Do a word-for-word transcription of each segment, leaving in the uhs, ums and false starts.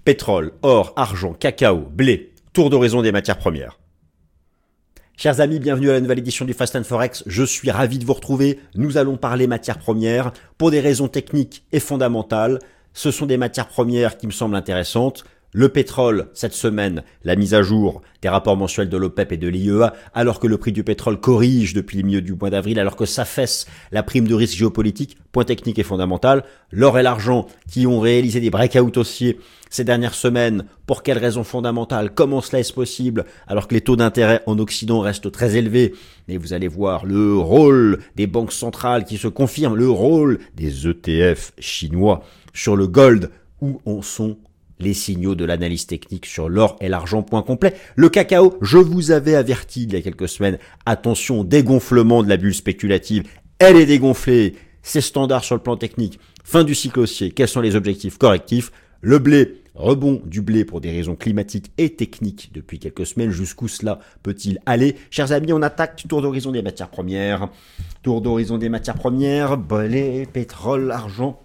pétrole, or, argent, cacao, blé, tour d'horizon des matières premières. Chers amis, bienvenue à la nouvelle édition du Fast and Forex. Je suis ravi de vous retrouver. Nous allons parler matières premières pour des raisons techniques et fondamentales. Ce sont des matières premières qui me semblent intéressantes. Le pétrole, cette semaine, la mise à jour des rapports mensuels de l'OPEP et de l'I E A, alors que le prix du pétrole corrige depuis le milieu du mois d'avril, alors que s'affaisse la prime de risque géopolitique, point technique et fondamental. L'or et l'argent qui ont réalisé des breakouts haussiers ces dernières semaines. Pour quelles raisons fondamentales? Comment cela est possible alors que les taux d'intérêt en Occident restent très élevés? Et vous allez voir le rôle des banques centrales qui se confirme, le rôle des E T F chinois sur le gold, où en sont les signaux de l'analyse technique sur l'or et l'argent, point complet. Le cacao, je vous avais averti il y a quelques semaines, attention, dégonflement de la bulle spéculative, elle est dégonflée, c'est standard sur le plan technique. Fin du cycle haussier, quels sont les objectifs correctifs? Le blé, rebond du blé pour des raisons climatiques et techniques depuis quelques semaines, jusqu'où cela peut-il aller? Chers amis, on attaque tour d'horizon des matières premières, tour d'horizon des matières premières, blé, pétrole, argent,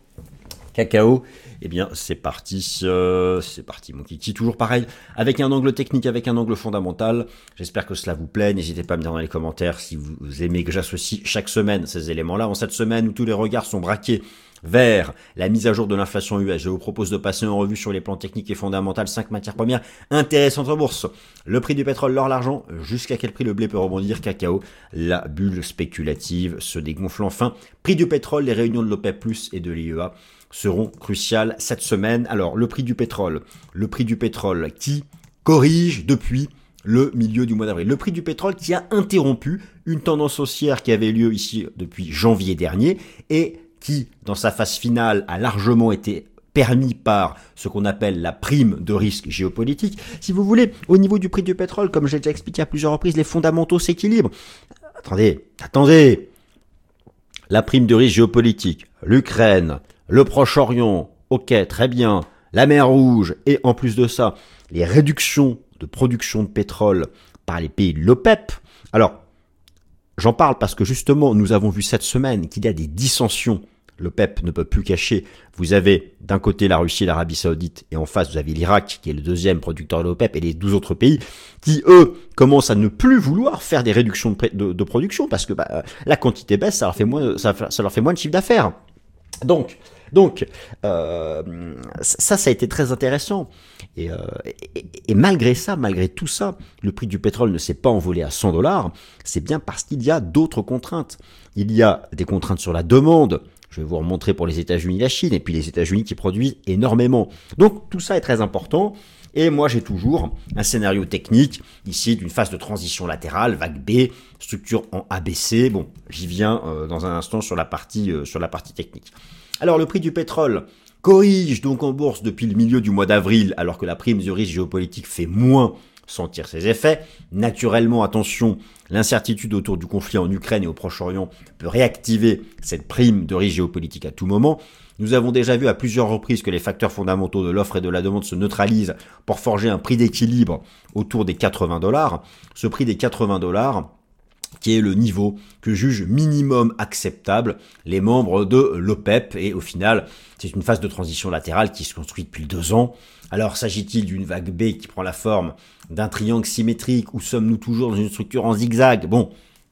cacao. Eh bien, c'est parti, euh, c'est parti mon kiki, toujours pareil, avec un angle technique, avec un angle fondamental. J'espère que cela vous plaît, n'hésitez pas à me dire dans les commentaires si vous aimez que j'associe chaque semaine ces éléments-là. En cette semaine où tous les regards sont braqués vers la mise à jour de l'inflation U S, je vous propose de passer en revue sur les plans techniques et fondamentaux, cinq matières premières intéressantes en bourse. Le prix du pétrole, l'or, l'argent, jusqu'à quel prix le blé peut rebondir, cacao, la bulle spéculative se dégonfle enfin. Prix du pétrole, les réunions de l'OPEP plus et de l'I E A seront cruciales cette semaine. Alors, le prix du pétrole, le prix du pétrole qui corrige depuis le milieu du mois d'avril. Le prix du pétrole qui a interrompu une tendance haussière qui avait lieu ici depuis janvier dernier et qui, dans sa phase finale, a largement été permis par ce qu'on appelle la prime de risque géopolitique. Si vous voulez, au niveau du prix du pétrole, comme j'ai déjà expliqué à plusieurs reprises, les fondamentaux s'équilibrent. Attendez, attendez. La prime de risque géopolitique, l'Ukraine, le Proche-Orient, ok, très bien, la mer Rouge, et en plus de ça, les réductions de production de pétrole par les pays de l'OPEP. Alors, j'en parle parce que justement, nous avons vu cette semaine qu'il y a des dissensions. L'OPEP ne peut plus cacher. Vous avez d'un côté la Russie et l'Arabie Saoudite, et en face, vous avez l'Irak, qui est le deuxième producteur de l'OPEP, et les douze autres pays, qui, eux, commencent à ne plus vouloir faire des réductions de, de, de production, parce que bah, la quantité baisse, ça leur fait moins, ça, ça leur fait moins de chiffre d'affaires. Donc, donc euh, ça, ça a été très intéressant. Et, euh, et, et malgré ça, malgré tout ça, le prix du pétrole ne s'est pas envolé à cent dollars. C'est bien parce qu'il y a d'autres contraintes. Il y a des contraintes sur la demande. Je vais vous remontrer pour les États-Unis et la Chine, et puis les États-Unis qui produisent énormément. Donc, tout ça est très important. Et moi, j'ai toujours un scénario technique, ici, d'une phase de transition latérale, vague B, structure en A B C. Bon, j'y viens euh, dans un instant sur la partie, euh, sur la partie technique. Alors, le prix du pétrole corrige donc en bourse depuis le milieu du mois d'avril, alors que la prime de risque géopolitique fait moins sentir ses effets. Naturellement, attention, l'incertitude autour du conflit en Ukraine et au Proche-Orient peut réactiver cette prime de risque géopolitique à tout moment. Nous avons déjà vu à plusieurs reprises que les facteurs fondamentaux de l'offre et de la demande se neutralisent pour forger un prix d'équilibre autour des quatre-vingts dollars. Ce prix des quatre-vingts dollars, qui est le niveau que jugent minimum acceptable les membres de l'OPEP. Et au final, c'est une phase de transition latérale qui se construit depuis deux ans. Alors, s'agit-il d'une vague B qui prend la forme d'un triangle symétrique ou sommes-nous toujours dans une structure en zigzag? Bon,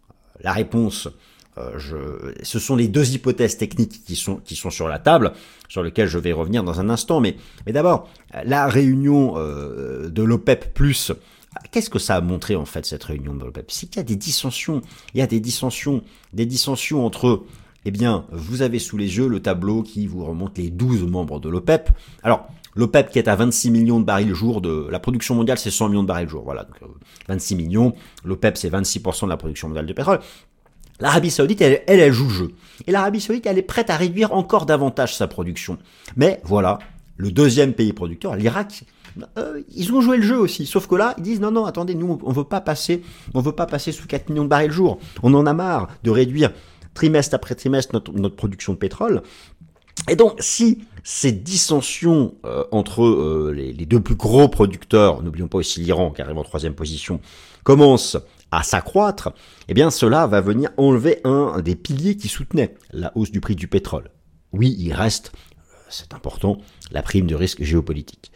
la réponse, euh, je... ce sont les deux hypothèses techniques qui sont, qui sont sur la table, sur lesquelles je vais revenir dans un instant. Mais, mais d'abord, la réunion euh, de l'OPEP plus, qu'est-ce que ça a montré en fait cette réunion de l'OPEP? C'est qu'il y a des dissensions, il y a des dissensions, des dissensions entre, eh bien, vous avez sous les yeux le tableau qui vous remonte les douze membres de l'OPEP. Alors, l'OPEP qui est à vingt-six millions de barils jour, de la production mondiale c'est cent millions de barils jour, voilà, donc vingt-six millions, l'OPEP c'est vingt-six pour cent de la production mondiale de pétrole. L'Arabie Saoudite, elle, elle, elle joue le jeu. Et l'Arabie Saoudite, elle est prête à réduire encore davantage sa production. Mais voilà, le deuxième pays producteur, l'Irak, Euh, ils ont joué le jeu aussi, sauf que là, ils disent non, non, attendez, nous, on veut pas passer, on veut pas passer sous quatre millions de barils le jour. On en a marre de réduire trimestre après trimestre notre, notre production de pétrole. Et donc, si ces dissensions euh, entre euh, les, les deux plus gros producteurs, n'oublions pas aussi l'Iran, qui arrive en troisième position, commencent à s'accroître, eh bien, cela va venir enlever un des piliers qui soutenait la hausse du prix du pétrole. Oui, il reste, c'est important, la prime de risque géopolitique.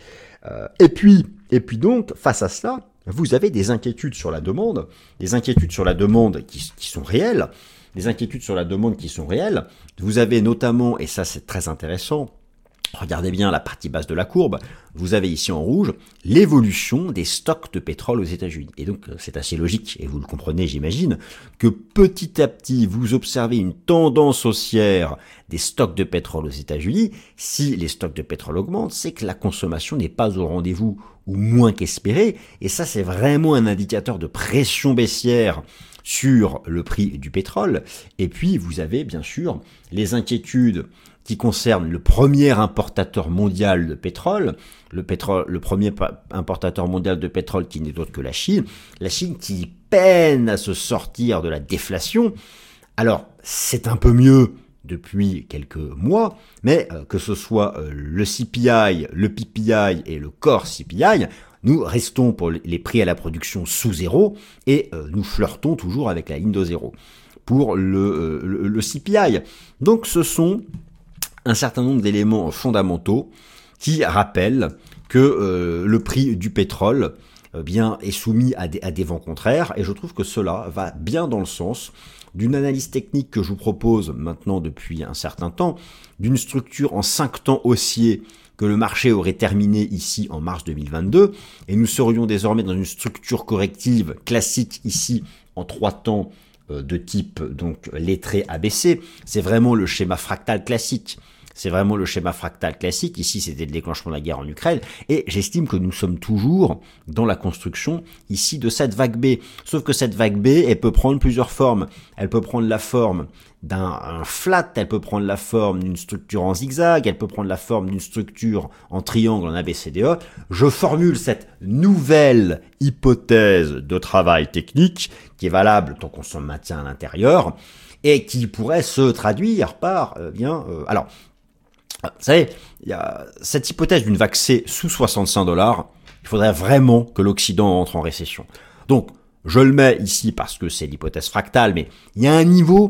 Euh, et puis, et puis donc, face à cela, vous avez des inquiétudes sur la demande, des inquiétudes sur la demande qui, qui sont réelles, des inquiétudes sur la demande qui sont réelles. Vous avez notamment, et ça c'est très intéressant, regardez bien la partie basse de la courbe, vous avez ici en rouge l'évolution des stocks de pétrole aux États-Unis. Et donc c'est assez logique, et vous le comprenez j'imagine, que petit à petit vous observez une tendance haussière des stocks de pétrole aux États-Unis. Si les stocks de pétrole augmentent, c'est que la consommation n'est pas au rendez-vous ou moins qu'espéré, et ça c'est vraiment un indicateur de pression baissière sur le prix du pétrole. Et puis vous avez bien sûr les inquiétudes qui concerne le premier importateur mondial de pétrole, le pétrole, le premier importateur mondial de pétrole qui n'est autre que la Chine, la Chine qui peine à se sortir de la déflation. Alors, c'est un peu mieux depuis quelques mois, mais euh, que ce soit euh, le C P I, le P P I et le Core C P I, nous restons pour les prix à la production sous zéro et euh, nous flirtons toujours avec la ligne de zéro pour le, euh, le, le C P I. Donc, ce sont un certain nombre d'éléments fondamentaux qui rappellent que euh, le prix du pétrole euh, bien, est soumis à des, à des vents contraires, et je trouve que cela va bien dans le sens d'une analyse technique que je vous propose maintenant depuis un certain temps, d'une structure en cinq temps haussier que le marché aurait terminé ici en mars deux mille vingt-deux, et nous serions désormais dans une structure corrective classique ici en trois temps euh, de type donc lettré A B C. C'est vraiment le schéma fractal classique. C'est vraiment le schéma fractal classique. Ici, c'était le déclenchement de la guerre en Ukraine. Et j'estime que nous sommes toujours dans la construction ici de cette vague B. Sauf que cette vague B, elle peut prendre plusieurs formes. Elle peut prendre la forme d'un flat, elle peut prendre la forme d'une structure en zigzag, elle peut prendre la forme d'une structure en triangle en A B C D E. Je formule cette nouvelle hypothèse de travail technique qui est valable tant qu'on s'en maintient à l'intérieur et qui pourrait se traduire par, euh, bien, euh, alors, vous savez, il y a cette hypothèse d'une vague C sous soixante-cinq dollars, il faudrait vraiment que l'Occident entre en récession. Donc, je le mets ici parce que c'est l'hypothèse fractale, mais il y a un niveau,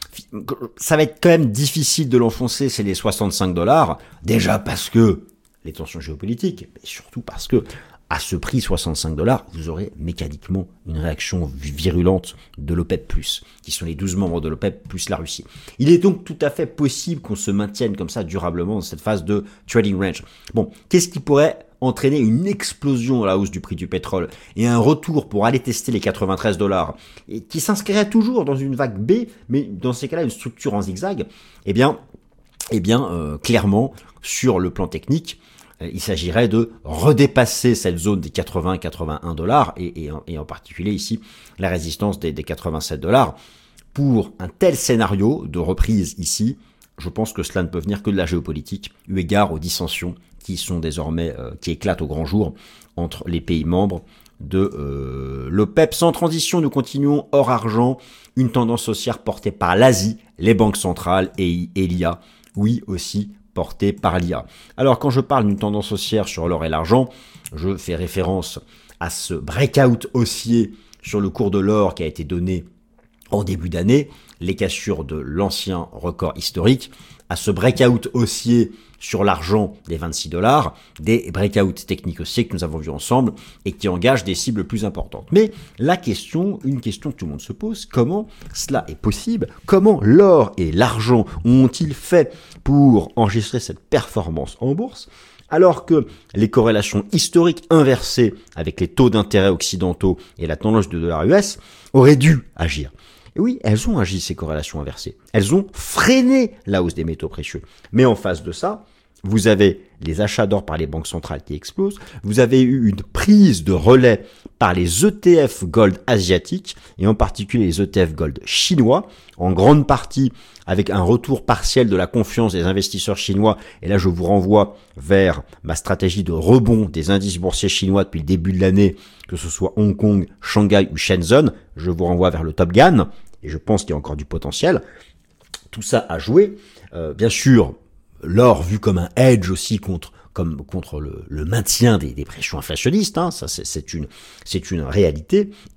ça va être quand même difficile de l'enfoncer, c'est les soixante-cinq dollars, déjà parce que les tensions géopolitiques, mais surtout parce que à ce prix soixante-cinq dollars, vous aurez mécaniquement une réaction virulente de l'OPEP plus, qui sont les douze membres de l'OPEP plus la Russie. Il est donc tout à fait possible qu'on se maintienne comme ça durablement dans cette phase de trading range. Bon, qu'est-ce qui pourrait entraîner une explosion à la hausse du prix du pétrole et un retour pour aller tester les quatre-vingt-treize dollars, et qui s'inscrirait toujours dans une vague B, mais dans ces cas-là, une structure en zigzag? Eh bien, eh bien euh, clairement, sur le plan technique, il s'agirait de redépasser cette zone des quatre-vingts à quatre-vingt-un dollars et, et, et en particulier ici la résistance des, des quatre-vingt-sept dollars. Pour un tel scénario de reprise ici, je pense que cela ne peut venir que de la géopolitique, eu égard aux dissensions qui sont désormais euh, qui éclatent au grand jour entre les pays membres de euh, l'OPEP. Sans transition, nous continuons hors argent, une tendance haussière portée par l'Asie, les banques centrales et, et l'I A. Oui aussi, porté par l'I A. Alors quand je parle d'une tendance haussière sur l'or et l'argent, je fais référence à ce breakout haussier sur le cours de l'or qui a été donné en début d'année, les cassures de l'ancien record historique, à ce breakout haussier sur l'argent des vingt-six dollars, des breakouts techniques haussiers que nous avons vus ensemble et qui engagent des cibles plus importantes. Mais la question, une question que tout le monde se pose, comment cela est possible? Comment l'or et l'argent ont-ils fait pour enregistrer cette performance en bourse, alors que les corrélations historiques inversées avec les taux d'intérêt occidentaux et la tendance du dollar U S auraient dû agir? Et oui, elles ont agi, ces corrélations inversées. Elles ont freiné la hausse des métaux précieux. Mais en face de ça, vous avez les achats d'or par les banques centrales qui explosent. Vous avez eu une prise de relais par les E T F Gold asiatiques, et en particulier les E T F Gold chinois, en grande partie avec un retour partiel de la confiance des investisseurs chinois. Et là, je vous renvoie vers ma stratégie de rebond des indices boursiers chinois depuis le début de l'année, que ce soit Hong Kong, Shanghai ou Shenzhen. Je vous renvoie vers le Top Gun, et je pense qu'il y a encore du potentiel. Tout ça a joué. Euh, bien sûr, l'or vu comme un hedge aussi contre comme contre le, le maintien des, des pressions inflationnistes, hein, ça c'est, c'est une c'est une réalité. Et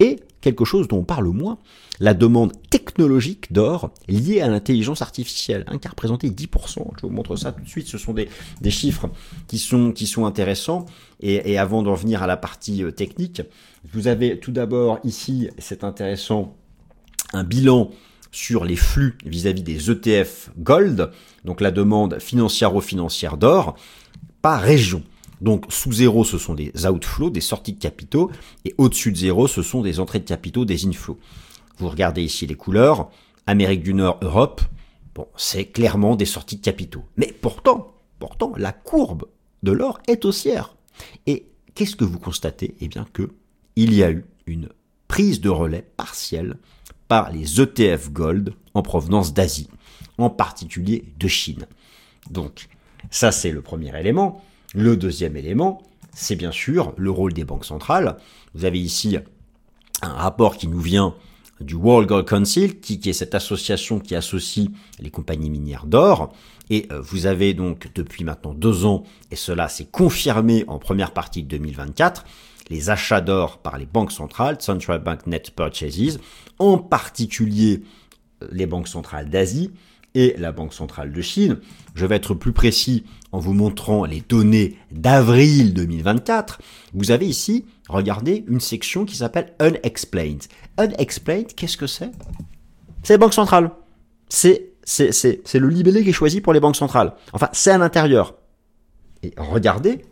quelque chose dont on parle moins, la demande technologique d'or liée à l'intelligence artificielle, hein, qui a représenté dix pour cent. Je vous montre ça tout de suite, ce sont des, des chiffres qui sont, qui sont intéressants. Et, et avant d'en venir à la partie euh, technique, vous avez tout d'abord ici, c'est intéressant, un bilan sur les flux vis-à-vis des E T F Gold, donc la demande financiaro-financière d'or, par région. Donc sous zéro, ce sont des outflows, des sorties de capitaux, et au-dessus de zéro, ce sont des entrées de capitaux, des inflows. Vous regardez ici les couleurs, Amérique du Nord, Europe, bon, c'est clairement des sorties de capitaux. Mais pourtant, pourtant, la courbe de l'or est haussière. Et qu'est-ce que vous constatez? Eh bien que il y a eu une prise de relais partielle par les E T F Gold en provenance d'Asie, en particulier de Chine. Donc, ça c'est le premier élément. Le deuxième élément, c'est bien sûr le rôle des banques centrales. Vous avez ici un rapport qui nous vient du World Gold Council, qui, qui est cette association qui associe les compagnies minières d'or. Et euh, vous avez donc depuis maintenant deux ans, et cela s'est confirmé en première partie de deux mille vingt-quatre, les achats d'or par les banques centrales, Central Bank Net Purchases, en particulier les banques centrales d'Asie et la Banque centrale de Chine. Je vais être plus précis en vous montrant les données d'avril deux mille vingt-quatre. Vous avez ici, regardez, une section qui s'appelle Unexplained. Unexplained, qu'est-ce que c'est? C'est les banques centrales. C'est, c'est, c'est, c'est le libellé qui est choisi pour les banques centrales. Enfin, c'est à l'intérieur. Et regardez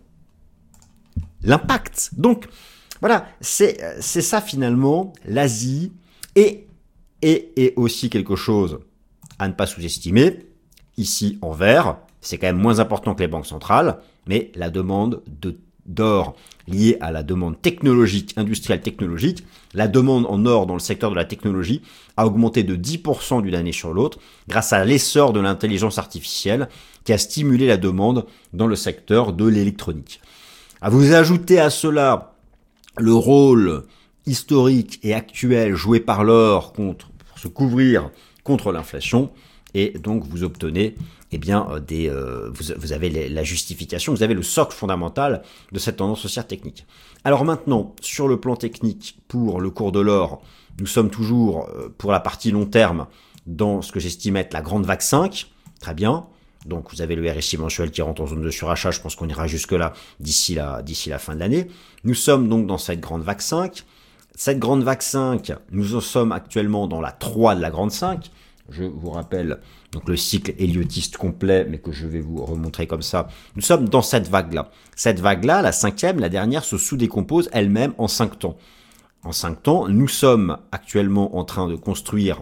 l'impact. Donc, voilà, c'est, c'est ça finalement, l'Asie, et, et, et aussi quelque chose à ne pas sous-estimer, ici en vert, c'est quand même moins important que les banques centrales, mais la demande de, d'or liée à la demande technologique, industrielle technologique, la demande en or dans le secteur de la technologie a augmenté de dix pour cent d'une année sur l'autre grâce à l'essor de l'intelligence artificielle qui a stimulé la demande dans le secteur de l'électronique. À vous ajouter à cela le rôle historique et actuel joué par l'or contre, pour se couvrir contre l'inflation, et donc vous obtenez eh bien des euh, vous, vous avez les, la justification, vous avez le socle fondamental de cette tendance haussière technique. Alors maintenant, sur le plan technique, pour le cours de l'or, nous sommes toujours euh, pour la partie long terme dans ce que j'estime être la grande vague cinq, très bien. Donc vous avez le R S I mensuel qui rentre en zone de surachat, je pense qu'on ira jusque là d'ici la d'ici la fin de l'année. Nous sommes donc dans cette grande vague cinq. Cette grande vague cinq, nous en sommes actuellement dans la trois de la grande cinq. Je vous rappelle donc le cycle héliotiste complet, mais que je vais vous remontrer comme ça. Nous sommes dans cette vague-là. Cette vague-là, la cinquième, la dernière, se sous-décompose elle-même en cinq temps. En cinq temps, nous sommes actuellement en train de construire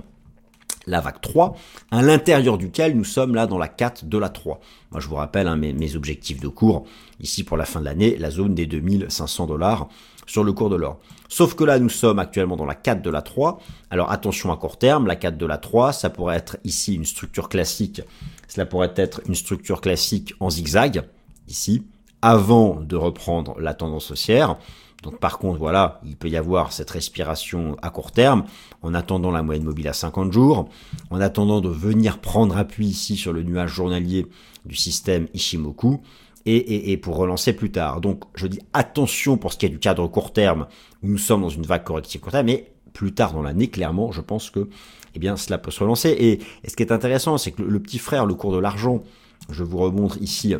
la vague trois, à l'intérieur duquel nous sommes là dans la quatre de la trois. Moi, je vous rappelle hein, mes, mes objectifs de cours, ici pour la fin de l'année, la zone des deux mille cinq cents dollars sur le cours de l'or. Sauf que là, nous sommes actuellement dans la quatre de la trois. Alors attention à court terme, la quatre de la trois, ça pourrait être ici une structure classique. Cela pourrait être une structure classique en zigzag, ici, avant de reprendre la tendance haussière. Donc par contre, voilà, il peut y avoir cette respiration à court terme, en attendant la moyenne mobile à cinquante jours, en attendant de venir prendre appui ici sur le nuage journalier du système Ishimoku, et, et, et pour relancer plus tard. Donc je dis attention pour ce qui est du cadre court terme, où nous sommes dans une vague corrective court terme, mais plus tard dans l'année, clairement, je pense que eh bien, cela peut se relancer. Et, et ce qui est intéressant, c'est que le, le petit frère, le cours de l'argent, je vous remontre ici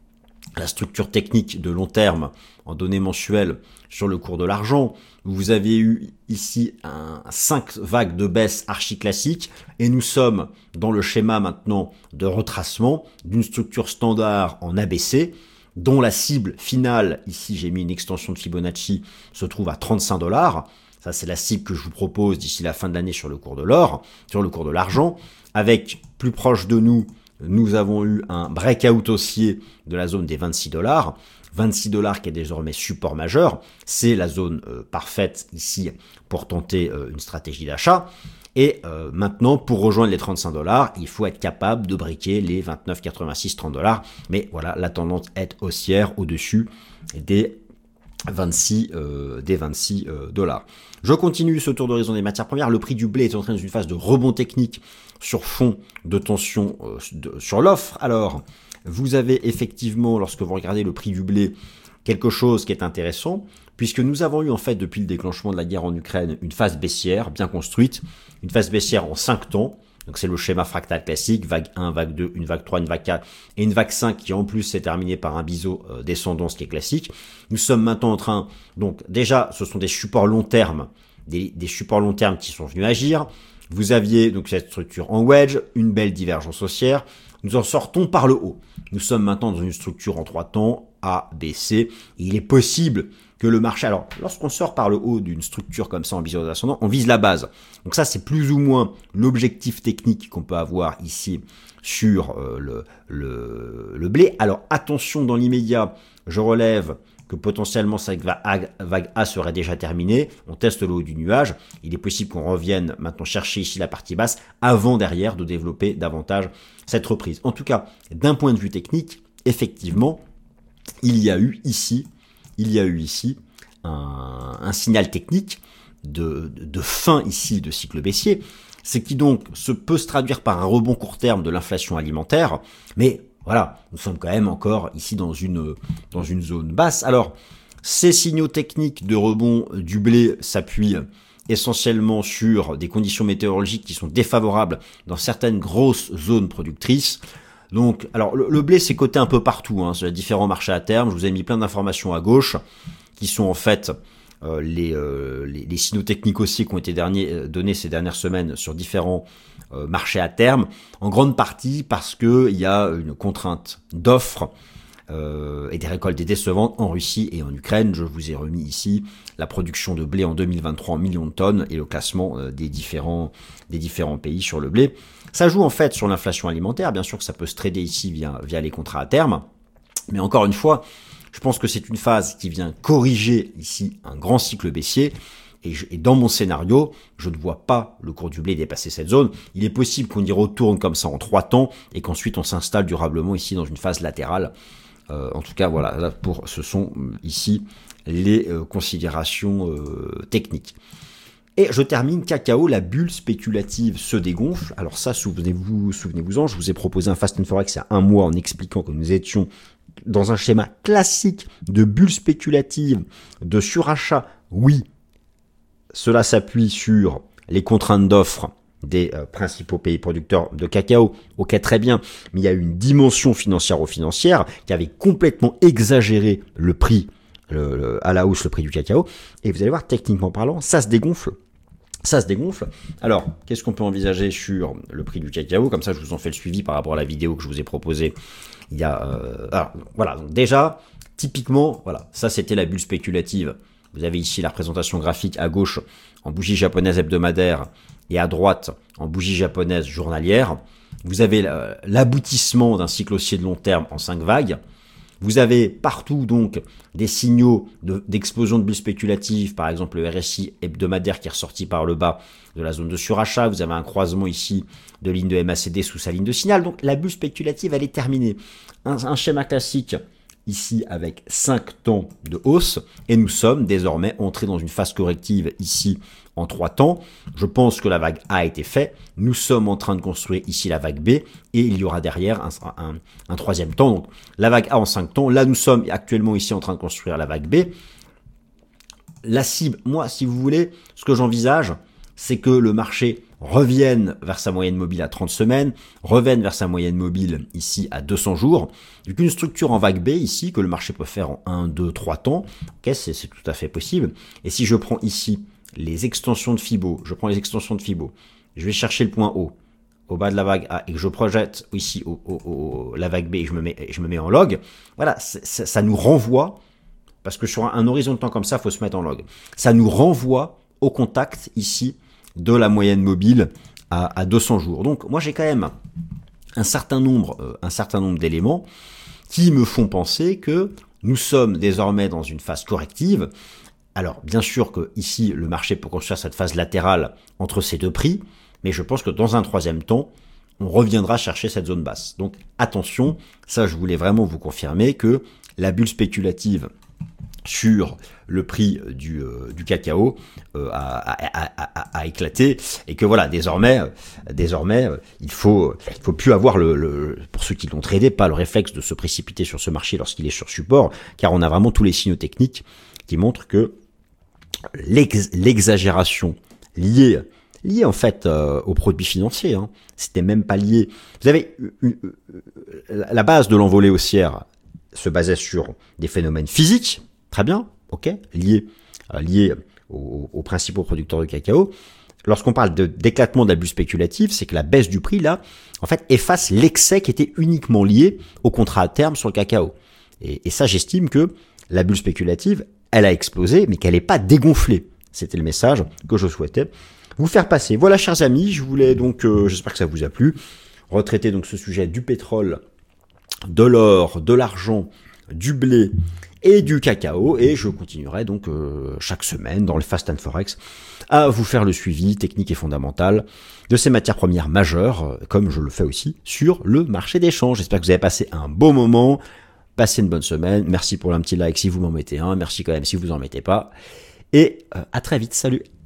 la structure technique de long terme en données mensuelles sur le cours de l'argent. Vous avez eu ici un cinq vagues de baisse archi classique et nous sommes dans le schéma maintenant de retracement d'une structure standard en A B C dont la cible finale, ici j'ai mis une extension de Fibonacci, se trouve à trente-cinq dollars. Ça c'est la cible que je vous propose d'ici la fin de l'année sur le cours de l'or, sur le cours de l'argent, avec plus proche de nous. Nous avons eu un breakout haussier de la zone des vingt-six dollars. vingt-six dollars qui est désormais support majeur. C'est la zone euh, parfaite ici pour tenter euh, une stratégie d'achat. Et euh, maintenant, pour rejoindre les trente-cinq dollars, il faut être capable de briquer les vingt-neuf, quatre-vingt-six, trente dollars. Mais voilà, la tendance est haussière au-dessus des vingt-six, euh, des vingt-six euh, dollars. Je continue ce tour d'horizon des matières premières. Le prix du blé est entré dans une phase de rebond technique sur fond de tension euh, de, sur l'offre. Alors, vous avez effectivement, lorsque vous regardez le prix du blé, quelque chose qui est intéressant. puisque nous avons eu en fait depuis le déclenchement de la guerre en Ukraine une phase baissière bien construite, une phase baissière en cinq temps. Donc c'est le schéma fractal classique, vague un, vague deux, une vague trois, une vague quatre et une vague cinq qui en plus s'est terminée par un biseau euh, descendant, ce qui est classique. Nous sommes maintenant en train, donc déjà ce sont des supports long terme, des, des supports long terme qui sont venus agir. Vous aviez donc cette structure en wedge, une belle divergence haussière. Nous en sortons par le haut. Nous sommes maintenant dans une structure en trois temps, A, B, C. Et il est possible que le marché... Alors, lorsqu'on sort par le haut d'une structure comme ça en biseau ascendant, on vise la base. Donc ça, c'est plus ou moins l'objectif technique qu'on peut avoir ici sur euh, le, le, le blé. Alors, attention, dans l'immédiat, je relève que potentiellement cette vague A serait déjà terminée. On teste le haut du nuage. Il est possible qu'on revienne maintenant chercher ici la partie basse avant derrière de développer davantage cette reprise. En tout cas, d'un point de vue technique, effectivement, il y a eu ici, il y a eu ici un, un signal technique de, de, de fin ici de cycle baissier, ce qui donc se peut se traduire par un rebond court terme de l'inflation alimentaire, mais voilà, nous sommes quand même encore ici dans une, dans une zone basse. Alors, ces signaux techniques de rebond du blé s'appuient essentiellement sur des conditions météorologiques qui sont défavorables dans certaines grosses zones productrices. Donc, alors le, le blé c'est coté un peu partout, hein, sur les différents marchés à terme. Je vous ai mis plein d'informations à gauche qui sont en fait euh, les, euh, les, les signaux techniques aussi qui ont été derniers, euh, donnés ces dernières semaines sur différents euh, marchés à terme, en grande partie parce que il y a une contrainte d'offres euh, et des récoltes décevantes en Russie et en Ukraine. Je vous ai remis ici la production de blé en deux mille vingt-trois en millions de tonnes et le classement euh, des différents des différents pays sur le blé. Ça joue en fait sur l'inflation alimentaire. Bien sûr que ça peut se trader ici via via les contrats à terme, mais encore une fois, je pense que c'est une phase qui vient corriger ici un grand cycle baissier. Et, je, et dans mon scénario, je ne vois pas le cours du blé dépasser cette zone. Il est possible qu'on y retourne comme ça en trois temps et qu'ensuite on s'installe durablement ici dans une phase latérale. Euh, en tout cas, voilà, là, pour, ce sont ici les euh, considérations euh, techniques. Et je termine, cacao, la bulle spéculative se dégonfle. Alors ça, souvenez-vous, souvenez-vous-en, je vous ai proposé un Fast and Forex il y a un mois en expliquant que nous étions dans un schéma classique de bulle spéculative, de surachat. Oui, cela s'appuie sur les contraintes d'offres des euh, principaux pays producteurs de cacao. Ok, très bien, mais il y a une dimension financière-financière qui avait complètement exagéré le prix, le, le, à la hausse le prix du cacao. Et vous allez voir, techniquement parlant, ça se dégonfle. Ça se dégonfle. Alors, qu'est-ce qu'on peut envisager sur le prix du cacao? Comme ça, je vous en fais le suivi par rapport à la vidéo que je vous ai proposée. Il y a, euh, alors, voilà. Donc déjà, typiquement, voilà, ça c'était la bulle spéculative. Vous avez ici la représentation graphique à gauche en bougie japonaise hebdomadaire et à droite en bougie japonaise journalière. Vous avez l'aboutissement d'un cycle haussier de long terme en cinq vagues. Vous avez partout donc des signaux de, d'explosion de bulles spéculatives, par exemple le R S I hebdomadaire qui est ressorti par le bas de la zone de surachat. Vous avez un croisement ici de ligne de M A C D sous sa ligne de signal. Donc la bulle spéculative, elle est terminée. Un, un schéma classique ici avec cinq temps de hausse et nous sommes désormais entrés dans une phase corrective ici en trois temps. Je pense que la vague A a été faite. Nous sommes en train de construire ici la vague B et il y aura derrière un, un, un troisième temps. Donc la vague A en cinq temps. Là, nous sommes actuellement ici en train de construire la vague B. La cible, moi, si vous voulez, ce que j'envisage, c'est que le marché revienne vers sa moyenne mobile à trente semaines, revienne vers sa moyenne mobile ici à deux cents jours. Donc une structure en vague B ici que le marché peut faire en un, deux, trois temps. Ok, c'est, c'est tout à fait possible. Et si je prends ici les extensions de Fibo, je prends les extensions de Fibo, je vais chercher le point haut au bas de la vague A et que je projette ici au, au, au, la vague B et je me mets, je me mets en log, voilà, c'est, c'est, ça nous renvoie, parce que sur un, un horizon de temps comme ça, il faut se mettre en log, ça nous renvoie au contact ici de la moyenne mobile à, à deux cents jours. Donc moi j'ai quand même un certain nombre, euh, un certain nombre d'éléments qui me font penser que nous sommes désormais dans une phase corrective. Alors bien sûr que ici le marché peut construire cette phase latérale entre ces deux prix, mais je pense que dans un troisième temps, on reviendra chercher cette zone basse. Donc attention, ça je voulais vraiment vous confirmer que la bulle spéculative sur le prix du, euh, du cacao euh, a, a, a, a éclaté, et que voilà, désormais, euh, désormais, euh, il faut, il faut plus avoir le, le, pour ceux qui l'ont tradé, pas le réflexe de se précipiter sur ce marché lorsqu'il est sur support, car on a vraiment tous les signaux techniques qui montrent que l'ex, l'exagération liée, liée en fait euh, aux produits financiers, hein, c'était même pas lié. Vous avez une, une, la base de l'envolée haussière se basait sur des phénomènes physiques. Très bien, ok, lié, euh, lié aux, aux principaux producteurs de cacao. Lorsqu'on parle de, d'éclatement de la bulle spéculative, c'est que la baisse du prix, là, en fait, efface l'excès qui était uniquement lié au contrat à terme sur le cacao. Et, et ça, j'estime que la bulle spéculative, elle a explosé, mais qu'elle n'est pas dégonflée. C'était le message que je souhaitais vous faire passer. Voilà, chers amis, je voulais donc, euh, j'espère que ça vous a plu, retraiter donc ce sujet du pétrole, de l'or, de l'argent, du blé et du cacao, et je continuerai donc euh, chaque semaine dans le Fast and Forex à vous faire le suivi technique et fondamental de ces matières premières majeures, euh, comme je le fais aussi sur le marché des changes. J'espère que vous avez passé un beau moment, passez une bonne semaine, merci pour un petit like si vous m'en mettez un, merci quand même si vous en mettez pas, et euh, à très vite, salut.